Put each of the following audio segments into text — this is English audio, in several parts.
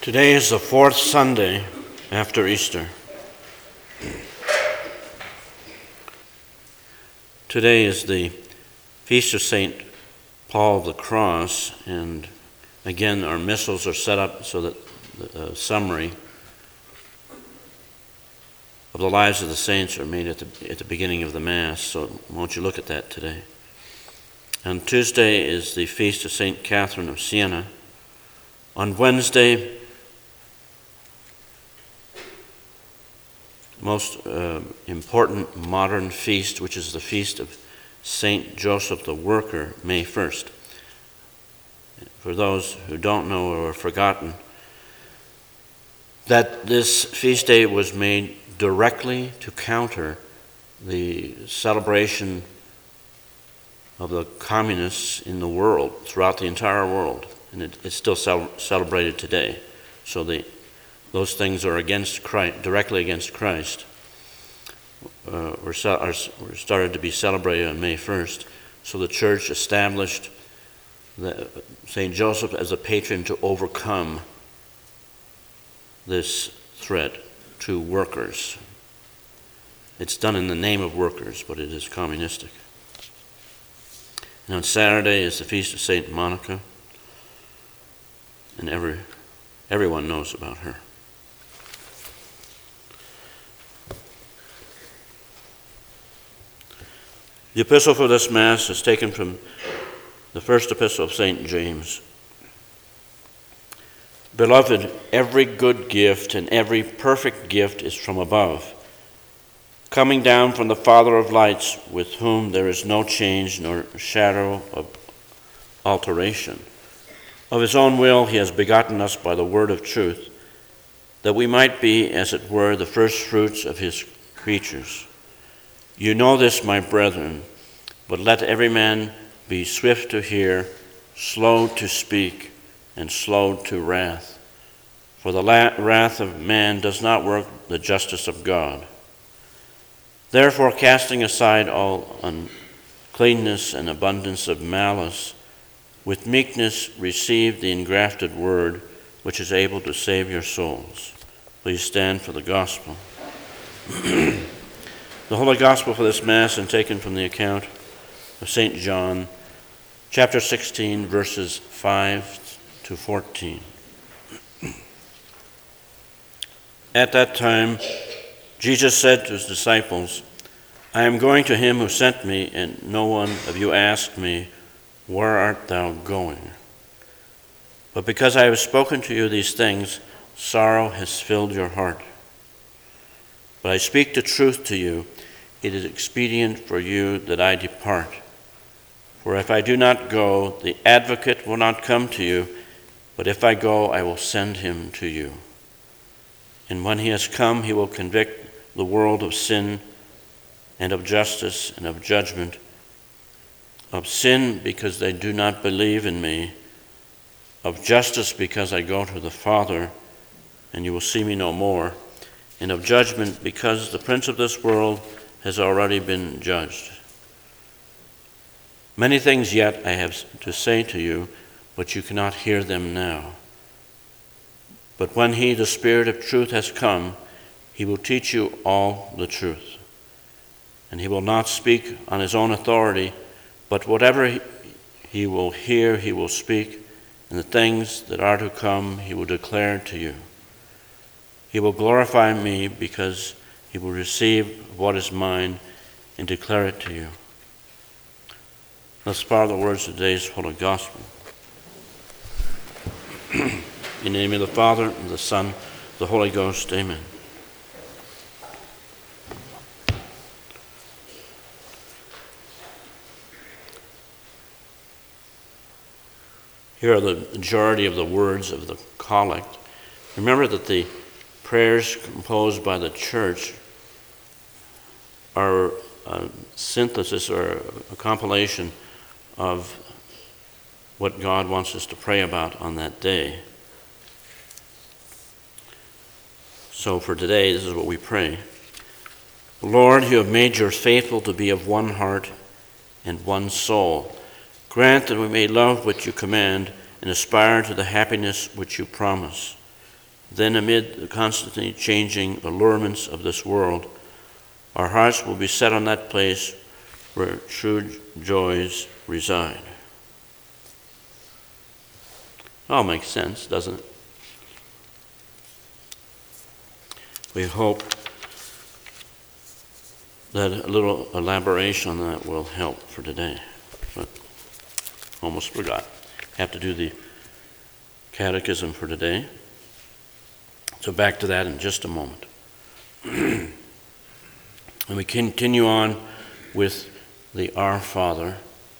Today is the fourth Sunday after Easter. Today is the feast of St. Paul of the Cross, and again our missals are set up so that the summary of the lives of the saints are made at the beginning of the Mass, so won't you look at that today. On Tuesday is the feast of St. Catherine of Siena. On Wednesday, most important modern feast, which is the feast of Saint Joseph the Worker, May 1st. For those who don't know or have forgotten, that this feast day was made directly to counter the celebration of the communists in the world, throughout the entire world, and it's still celebrated today. So those things are against Christ, directly against Christ, were started to be celebrated on May 1st. So the Church established St. Joseph as a patron to overcome this threat to workers. It's done in the name of workers, but it is communistic. And on Saturday is the feast of St. Monica, and everyone knows about her. The epistle for this Mass is taken from the first epistle of St. James. Beloved, every good gift and every perfect gift is from above, coming down from the Father of lights, with whom there is no change nor shadow of alteration. Of his own will he has begotten us by the word of truth, that we might be, as it were, the first fruits of his creatures. You know this, my brethren, but let every man be swift to hear, slow to speak, and slow to wrath. For the wrath of man does not work the justice of God. Therefore, casting aside all uncleanness and abundance of malice, with meekness receive the engrafted word, which is able to save your souls. Please stand for the gospel. The Holy Gospel for this Mass is taken from the account of St. John, chapter 16, verses 5 to 14. At that time, Jesus said to his disciples, I am going to him who sent me, and no one of you asked me, where art thou going? But because I have spoken to you these things, sorrow has filled your heart. But I speak the truth to you. It is expedient for you that I depart. For if I do not go, the advocate will not come to you, but if I go, I will send him to you. And when he has come, he will convict the world of sin and of justice and of judgment. Of sin, because they do not believe in me. Of justice, because I go to the Father, and you will see me no more. And of judgment, because the prince of this world has already been judged. Many things yet I have to say to you, but you cannot hear them now. But when he, the Spirit of truth, has come, he will teach you all the truth. And he will not speak on his own authority, but whatever he will hear, he will speak, and the things that are to come he will declare to you. He will glorify me, because he will receive what is mine and declare it to you. Thus far the words of today's Holy Gospel. In the name of the Father, and the Son, and the Holy Ghost, amen. Here are the majority of the words of the collect. Remember that the prayers composed by the Church are a synthesis or a compilation of what God wants us to pray about on that day. So for today, this is what we pray. Lord, you have made your faithful to be of one heart and one soul. Grant that we may love what you command and aspire to the happiness which you promise. then amid the constantly changing allurements of this world, our hearts will be set on that place where true joys reside. All makes sense, doesn't it? We hope that a little elaboration on that will help for today. But almost forgot. Have to do the catechism for today. So back to that in just a moment. And we continue on with the Our Father.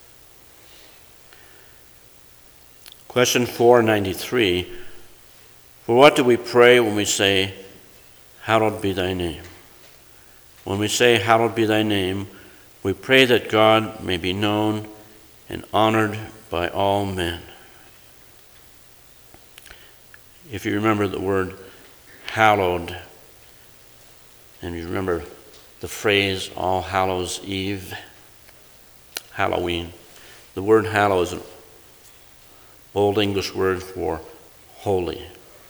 Question 493. For what do we pray when we say, Hallowed be thy name? When we say, Hallowed be thy name, we pray that God may be known and honored by all men. If you remember the word hallowed, and you remember the phrase All Hallows Eve, Halloween, the word hallow is an Old English word for holy.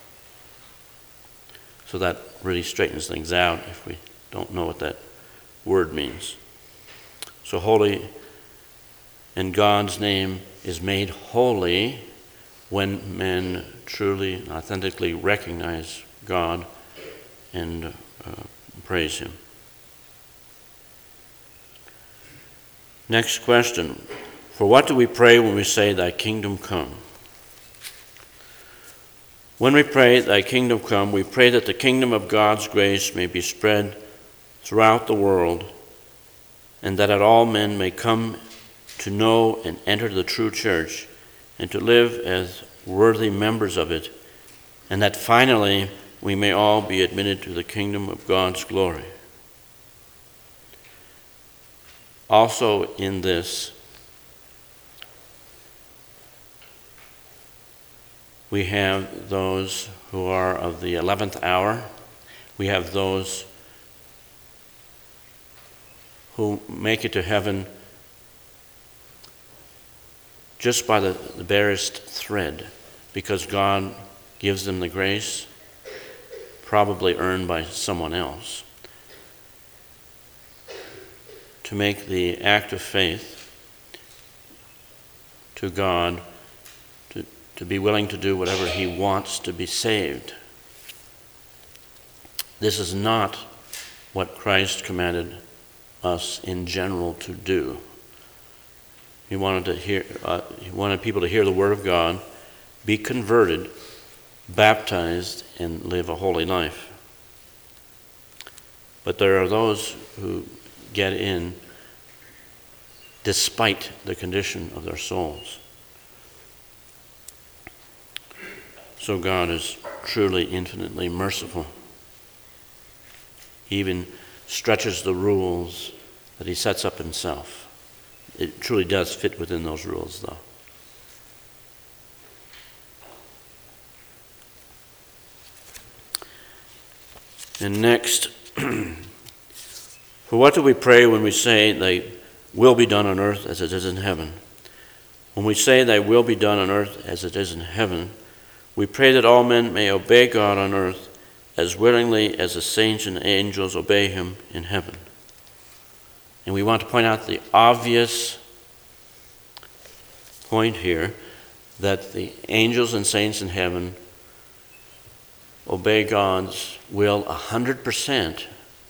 So that really straightens things out if we don't know what that word means. So holy, and God's name is made holy when men truly and authentically recognize God and praise Him. Next question. For what do we pray when we say, Thy kingdom come? When we pray, Thy kingdom come, we pray that the kingdom of God's grace may be spread throughout the world, and that all men may come to know and enter the true church, and to live as worthy members of it, and that finally we may all be admitted to the kingdom of God's glory. Also in this, we have those who are of the 11th hour. We have those who make it to heaven just by the barest thread, because God gives them the grace, probably earned by someone else, to make the act of faith to God, to be willing to do whatever He wants to be saved. This is not what Christ commanded us in general to do. He wanted people to hear the Word of God, be converted, baptized, and live a holy life. But there are those who get in despite the condition of their souls. So God is truly infinitely merciful. He even stretches the rules that He sets up Himself. It truly does fit within those rules, though. And next, for what do we pray when we say, Thy will be done on earth as it is in heaven? When we say, Thy will be done on earth as it is in heaven, we pray that all men may obey God on earth as willingly as the saints and angels obey Him in heaven. And we want to point out the obvious point here, that the angels and saints in heaven obey God's will 100%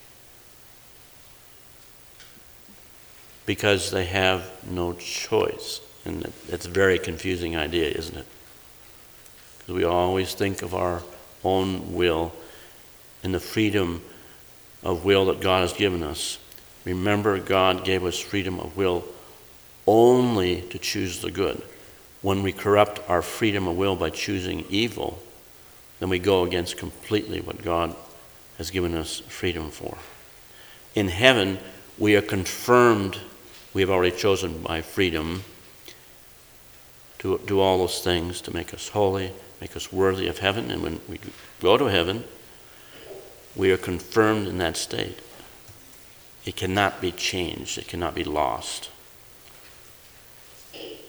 because they have no choice. And that's a very confusing idea, isn't it? Because we always think of our own will and the freedom of will that God has given us. Remember, God gave us freedom of will only to choose the good. When we corrupt our freedom of will by choosing evil, then we go against completely what God has given us freedom for. In heaven, we are confirmed, we have already chosen by freedom to do all those things to make us holy, make us worthy of heaven. And when we go to heaven, we are confirmed in that state. It cannot be changed. It cannot be lost.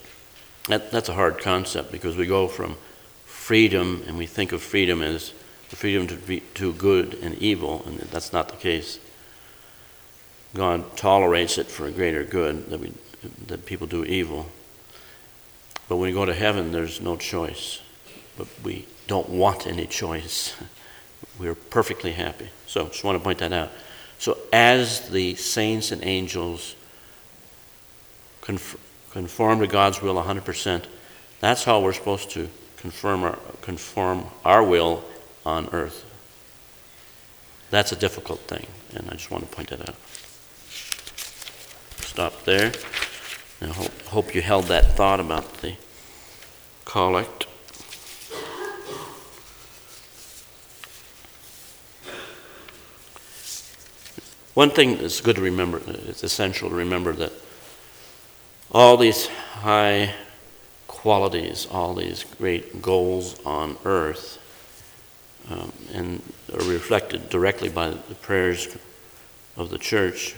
That's a hard concept, because we go from freedom, and we think of freedom as the freedom to do good and evil, and that's not the case. God tolerates it for a greater good that people do evil. But when we go to heaven, there's no choice. But we don't want any choice. We're perfectly happy. So just want to point that out. So as the saints and angels conform to God's will 100%, that's how we're supposed to conform our will on earth. That's a difficult thing, and I just want to point that out. Stop there. I hope you held that thought about the collect. One thing that's good to remember, it's essential to remember that all these high qualities, all these great goals on earth, and are reflected directly by the prayers of the church,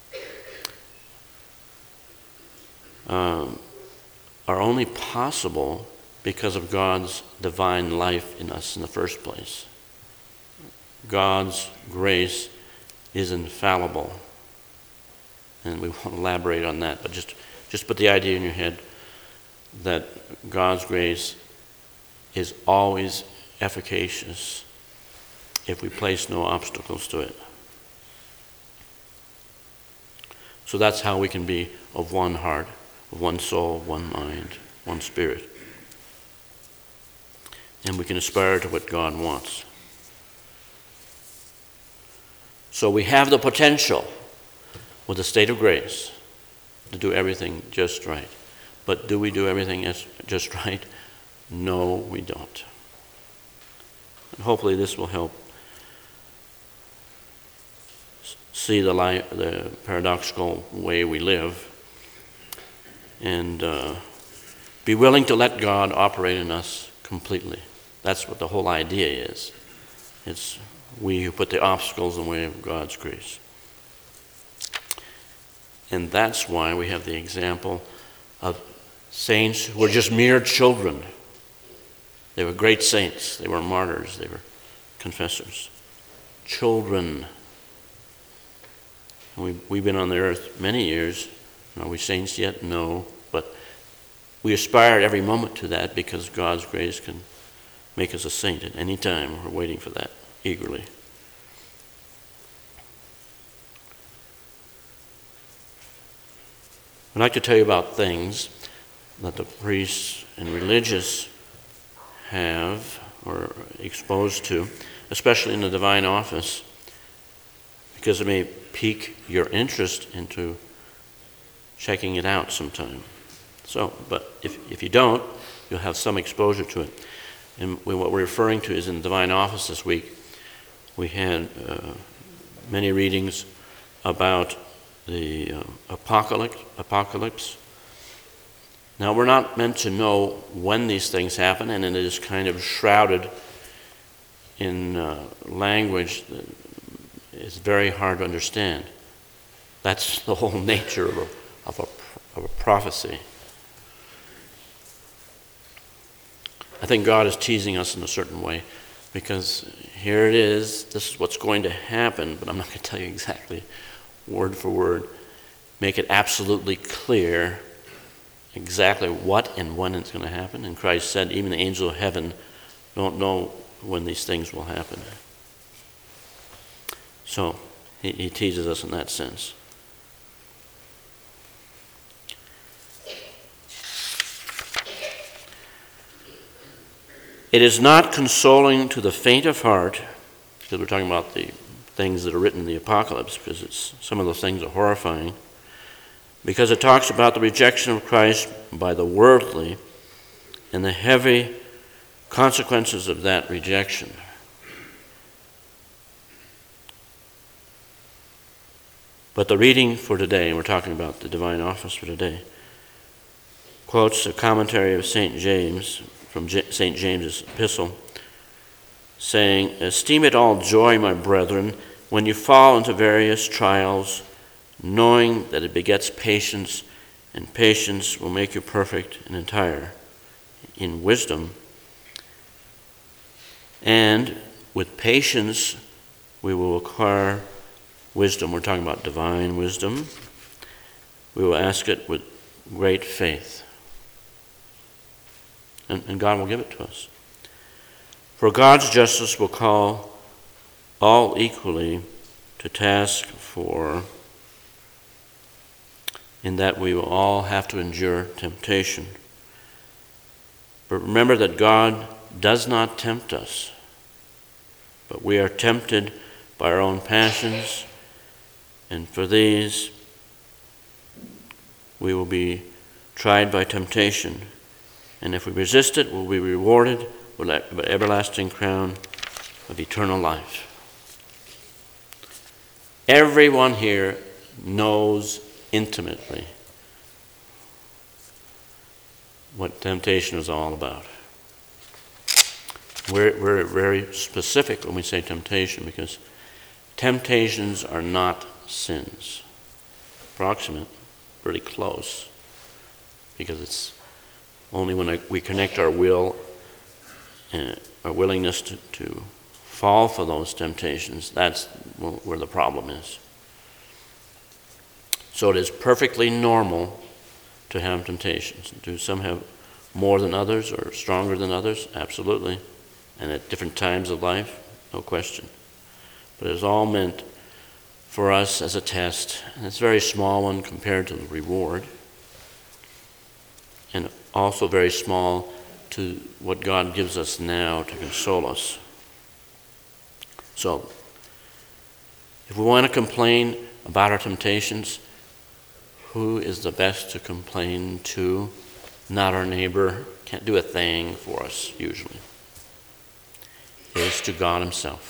are only possible because of God's divine life in us in the first place. God's grace is infallible, and we won't elaborate on that, but just put the idea in your head that God's grace is always efficacious if we place no obstacles to it. So that's how we can be of one heart, of one soul, one mind, one spirit. And we can aspire to what God wants. So we have the potential with the state of grace to do everything just right. But do we do everything just right? No, we don't. And hopefully this will help see the paradoxical way we live and be willing to let God operate in us completely. That's what the whole idea is. It's we who put the obstacles in the way of God's grace. And that's why we have the example of saints who were just mere children. They were great saints. They were martyrs. They were confessors. Children. We've been on the earth many years. Are we saints yet? No. But we aspire every moment to that because God's grace can make us a saint at any time. We're waiting for that eagerly. I'd like to tell you about things that the priests and religious have or are exposed to, especially in the divine office, because it may pique your interest into checking it out sometime. So, but if you don't, you'll have some exposure to it. And what we're referring to is in the divine office this week, we had many readings about the apocalypse. Now, we're not meant to know when these things happen, and it is kind of shrouded in language that is very hard to understand. That's the whole nature of a prophecy. I think God is teasing us in a certain way, because here it is, this is what's going to happen, but I'm not going to tell you exactly word for word. Make it absolutely clear exactly what and when it's going to happen. And Christ said, even the angels of heaven don't know when these things will happen. So he teases us in that sense. It is not consoling to the faint of heart, because we're talking about the things that are written in the apocalypse, because some of those things are horrifying, because it talks about the rejection of Christ by the worldly and the heavy consequences of that rejection. But the reading for today, and we're talking about the divine office for today, quotes a commentary of St. James, from St. James's epistle, saying, "Esteem it all joy, my brethren, when you fall into various trials, knowing that it begets patience, and patience will make you perfect and entire in wisdom. And with patience we will acquire wisdom. We're talking about divine wisdom. We will ask it with great faith. And God will give it to us. For God's justice will call all equally to task in that we will all have to endure temptation. But remember that God does not tempt us, but we are tempted by our own passions, and for these we will be tried by temptation. And if we resist it, we'll be rewarded with an everlasting crown of eternal life. Everyone here knows intimately what temptation is all about. We're very specific when we say temptation, because temptations are not sins. Approximate, pretty close, because it's only when we connect our will and our willingness to fall for those temptations, that's where the problem is. So it is perfectly normal to have temptations. Do some have more than others or stronger than others? Absolutely. And at different times of life? No question. But it is all meant for us as a test, and it's a very small one compared to the reward, and also very small to what God gives us now to console us. So, if we want to complain about our temptations, who is the best to complain to? Not our neighbor. Can't do a thing for us, usually. It is to God himself.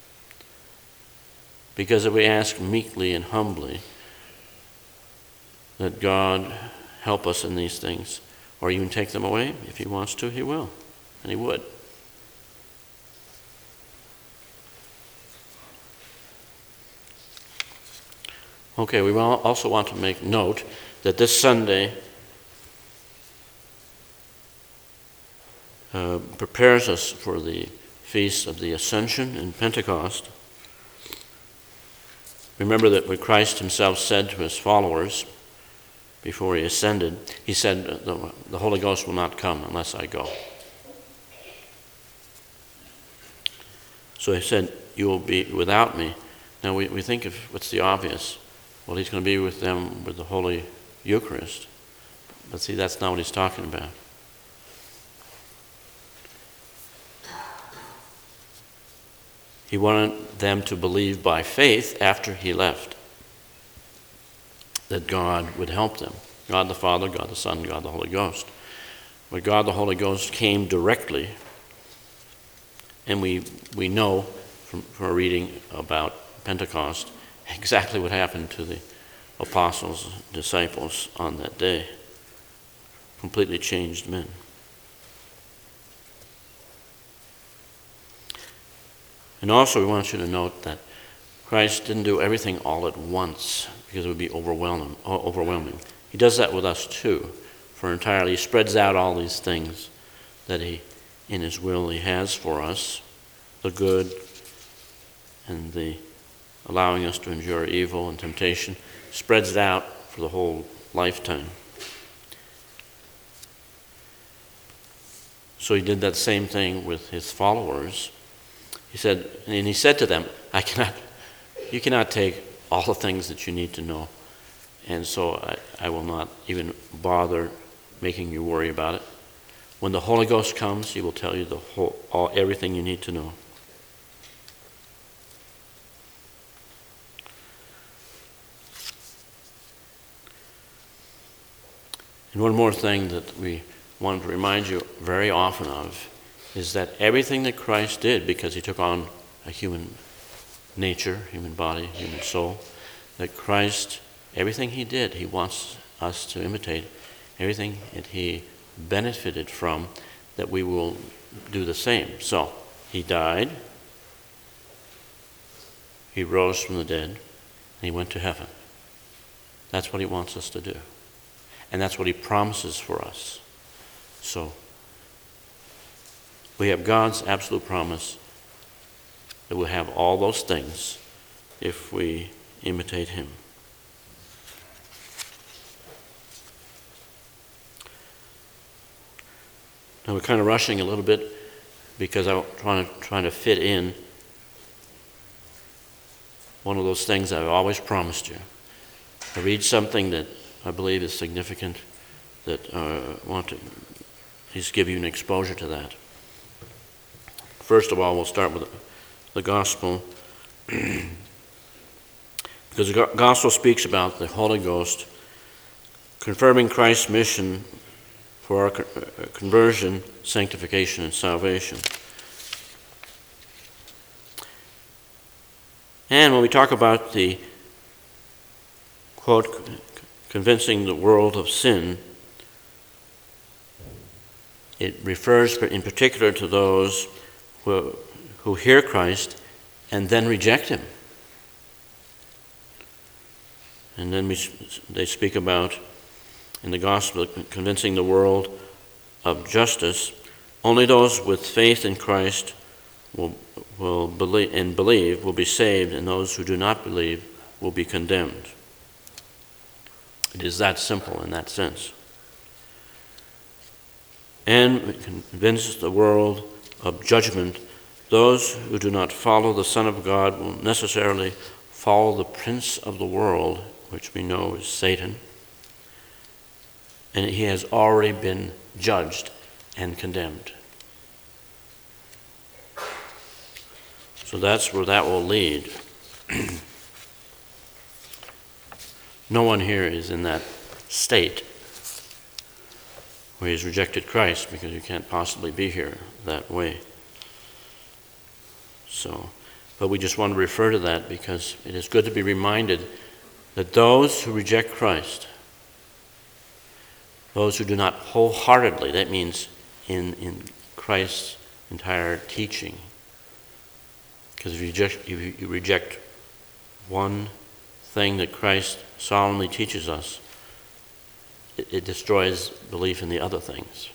Because if we ask meekly and humbly that God help us in these things, or even take them away, if he wants to, he will. And he would. Okay, we also want to make note that this Sunday prepares us for the Feast of the Ascension and Pentecost. Remember that what Christ himself said to his followers before he ascended, he said, the Holy Ghost will not come unless I go. So he said, you will be without me. Now we think of what's the obvious. Well, he's going to be with them with the Holy Eucharist. But see, that's not what he's talking about. He wanted them to believe by faith after he left that God would help them. God the Father, God the Son, God the Holy Ghost. But God the Holy Ghost came directly, and we know from our reading about Pentecost exactly what happened to the apostles, disciples on that day. Completely changed men. And also we want you to note that Christ didn't do everything all at once because it would be overwhelming. He does that with us too, for entirely. He spreads out all these things that he, in his will, he has for us, the good and the allowing us to endure evil and temptation, spreads it out for the whole lifetime. So he did that same thing with his followers. He said to them, you cannot take all the things that you need to know, and so I will not even bother making you worry about it. When the Holy Ghost comes, he will tell you everything you need to know. And one more thing that we want to remind you very often of is that everything that Christ did, because he took on a human nature, human body, human soul, that Christ, everything he did, he wants us to imitate. Everything that he benefited from, that we will do the same. So, he died, he rose from the dead, and he went to heaven. That's what he wants us to do. And that's what he promises for us. So, we have God's absolute promise that we'll have all those things if we imitate him. Now we're kind of rushing a little bit because I'm trying to fit in one of those things I've always promised you. I read something that I believe is significant, that I want to at least give you an exposure to that. First of all, we'll start with the gospel. Because the gospel speaks about the Holy Ghost confirming Christ's mission for our conversion, sanctification, and salvation. And when we talk about the, quote, convincing the world of sin, it refers in particular to those who hear Christ and then reject him. And then they speak about, in the gospel, convincing the world of justice. Only those with faith in Christ will believe will be saved, and those who do not believe will be condemned. It is that simple in that sense. And it convinces the world of judgment. Those who do not follow the Son of God will necessarily follow the prince of the world, which we know is Satan. And he has already been judged and condemned. So that's where that will lead. No one here is in that state where he's rejected Christ, because you can't possibly be here that way. So, but we just want to refer to that because it is good to be reminded that those who reject Christ, those who do not wholeheartedly, that means in Christ's entire teaching, because if you reject one thing that Christ solemnly teaches us, it destroys belief in the other things.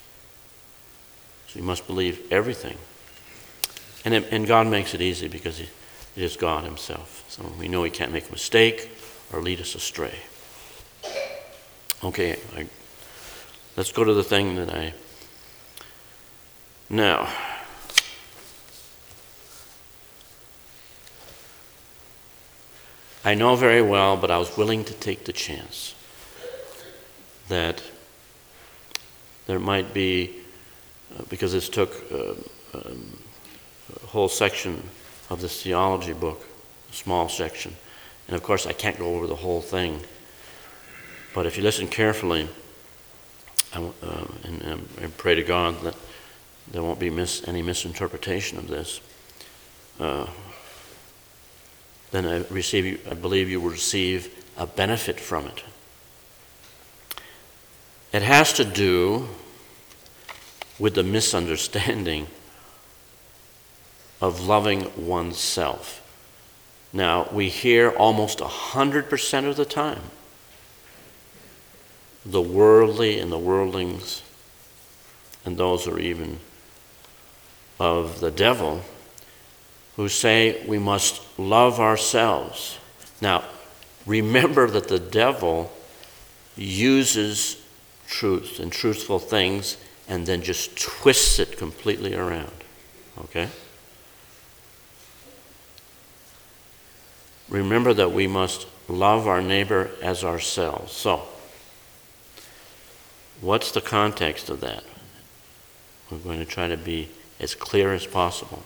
So you must believe everything. And God makes it easy because it is God himself. So we know he can't make a mistake or lead us astray. Okay, let's go to the thing that Now, I know very well, but I was willing to take the chance that there might be, because this took a whole section of this theology book, a small section, and of course I can't go over the whole thing, but if you listen carefully, and pray to God that there won't be any misinterpretation of this, then I believe you will receive a benefit from it. It has to do with the misunderstanding of loving oneself. Now, we hear almost 100% of the time the worldly and the worldlings, and those who are even of the devil, who say we must love ourselves. Now, remember that the devil uses truth and truthful things and then just twists it completely around. Okay? Remember that we must love our neighbor as ourselves. So, what's the context of that? We're going to try to be as clear as possible.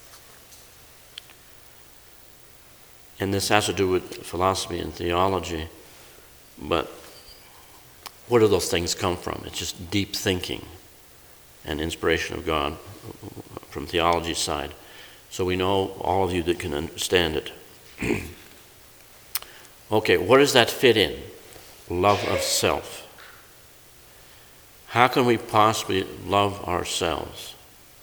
And this has to do with philosophy and theology, but where do those things come from? It's just deep thinking and inspiration of God from theology side. So we know, all of you that can understand it. Okay, where does that fit in? Love of self. How can we possibly love ourselves?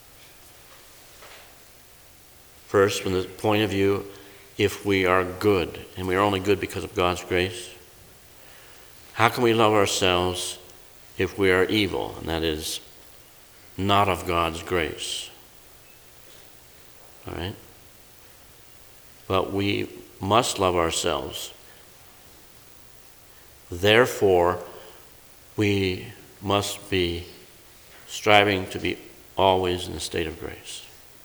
First, from the point of view, if we are good, and we are only good because of God's grace, how can we love ourselves if we are evil, and that is not of God's grace? All right? but we must love ourselves. Therefore, we must be striving to be always in a state of grace.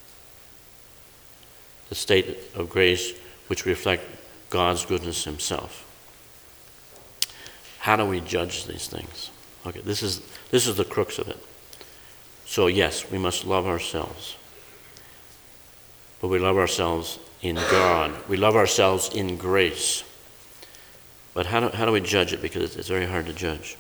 The state of grace which reflects God's goodness himself. How do we judge these things? Okay, this is the crux of it. So yes, we must love ourselves. But we love ourselves in God. We love ourselves in grace. But how do we judge it? Because it's very hard to judge.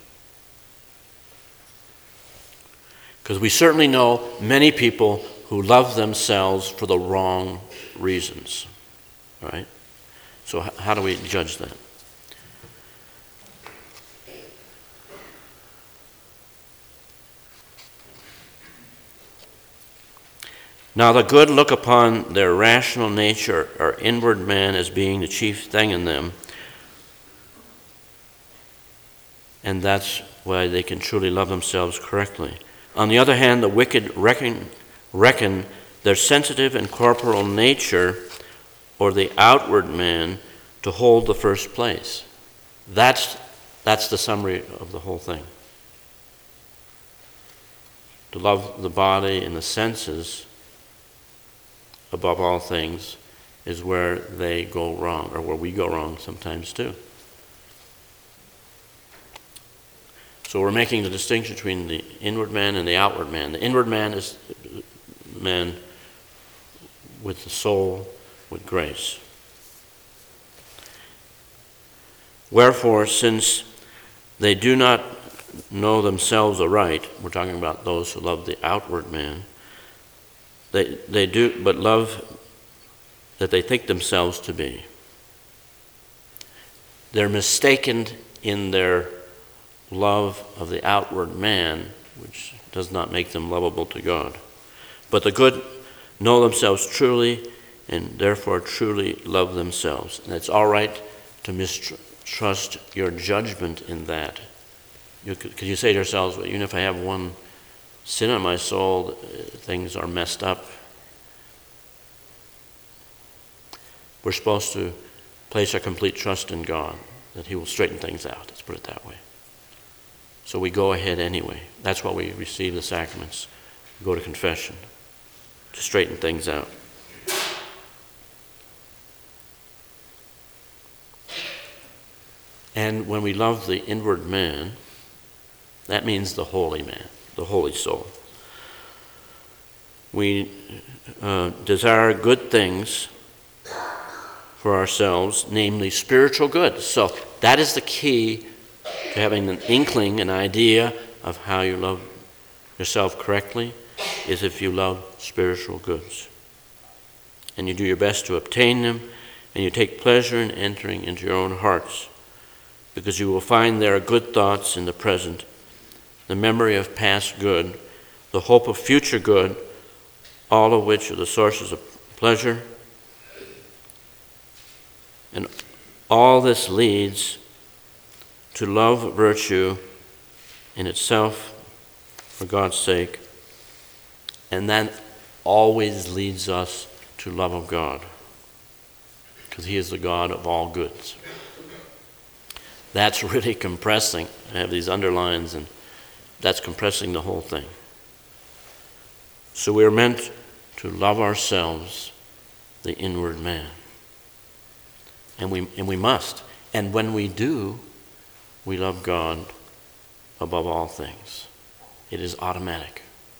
Because we certainly know many people who love themselves for the wrong reasons. Right? So how do we judge that? Now the good look upon their rational nature or inward man as being the chief thing in them, and that's why they can truly love themselves correctly. On the other hand, the wicked reckon their sensitive and corporal nature or the outward man to hold the first place. That's the summary of the whole thing. To love the body and the senses above all things is where they go wrong, or where we go wrong sometimes too. So we're making the distinction between the inward man and the outward man. The inward man is man with the soul, with grace. Wherefore, since they do not know themselves aright, we're talking about those who love the outward man, they do but love that they think themselves to be. They're mistaken in their love of the outward man, which does not make them lovable to God. But the good know themselves truly and therefore truly love themselves. And it's all right to mistrust your judgment in that. Because you say to yourselves, well, even if I have one sin on my soul, things are messed up. We're supposed to place our complete trust in God, that he will straighten things out. Let's put it that way. So we go ahead anyway. That's why we receive the sacraments. We go to confession to straighten things out. And when we love the inward man, that means the holy man, the holy soul. We desire good things for ourselves, namely spiritual good. So that is the key to having an inkling, an idea of how you love yourself correctly, is if you love spiritual goods. And you do your best to obtain them, and you take pleasure in entering into your own hearts, because you will find there good thoughts in the present, the memory of past good, the hope of future good, all of which are the sources of pleasure. And all this leads to love virtue in itself for God's sake, and that always leads us to love of God, because he is the God of all goods. That's really compressing. I have these underlines, and that's compressing the whole thing. So we are meant to love ourselves, the inward man. And we must. And when we do, we love God above all things. It is automatic.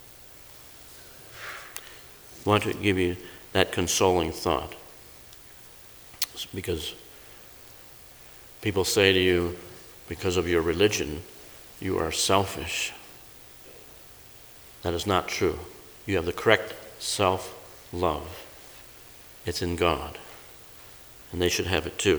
I want to give you that consoling thought. Because people say to you, because of your religion, you are selfish. That is not true. You have the correct self-love. It's in God. And they should have it too.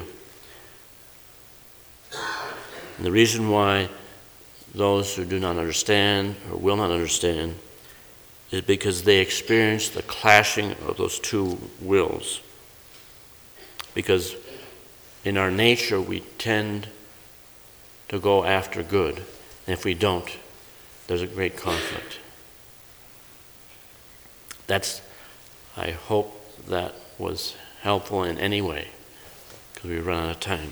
And the reason why those who do not understand or will not understand is because they experience the clashing of those two wills. Because in our nature we tend to go after good. And if we don't, there's a great conflict. I hope that was helpful in any way, because we run out of time.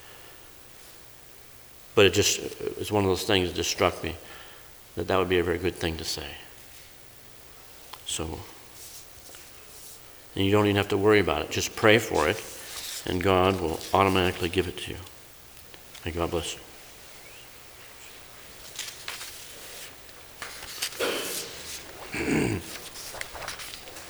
But it's one of those things that just struck me, that would be a very good thing to say. So, and you don't even have to worry about it. Just pray for it, and God will automatically give it to you. May God bless you.